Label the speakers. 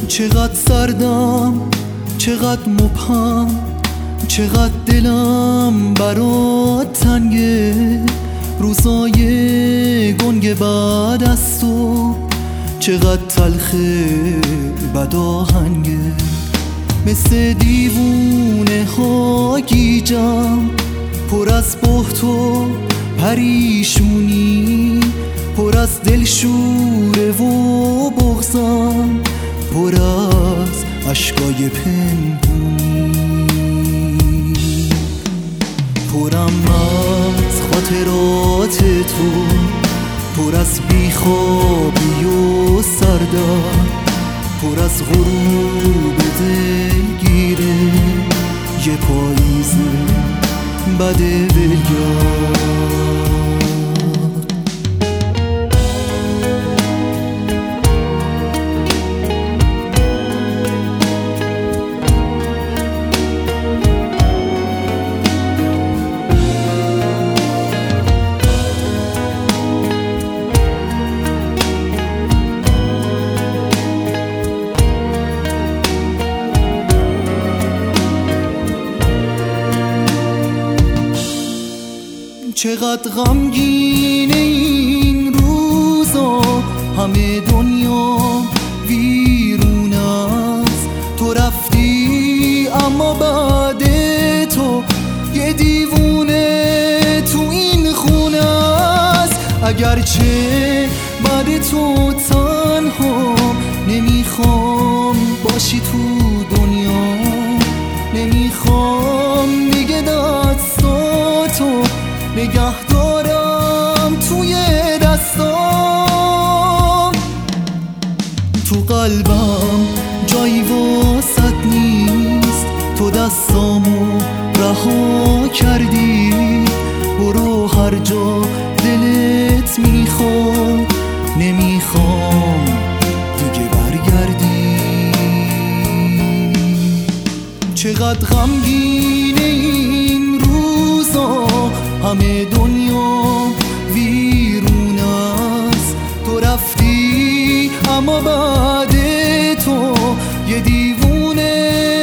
Speaker 1: چقدر سردم، چقدر مبهم، چقدر دلم برات تنگه. روزای گنگ بعد از تو چقدر تلخه بد آهنگه. مثل دیوونه ها گیجم، پر از بهت و پریشونی، پر از دلشوره و بغضم، پر از اشکای پنهونی. پرم از خاطرات تو، پر از بیخوابی و سردرد، پر از غروب دلگیره یه پاییز بده بگرد. چقدر غمگین این روزا، همه دنیا ویرون است. تو رفتی اما بعد تو یه دیوونه تو این خونه است. اگرچه بعد تو تنها نمیخوام باشی تو دنیا، نمیخوام دیگه دستاتو نگه دارم توی دستام. تو قلبم جایی واسط نیست، تو دستامو رها کردی. برو هر جا دلت میخواد، نمیخوام دیگه برگردی. چقدر غمگین این روزا، همه دنیا ویرون است. تو رفتی اما بعد تو یه دیوونه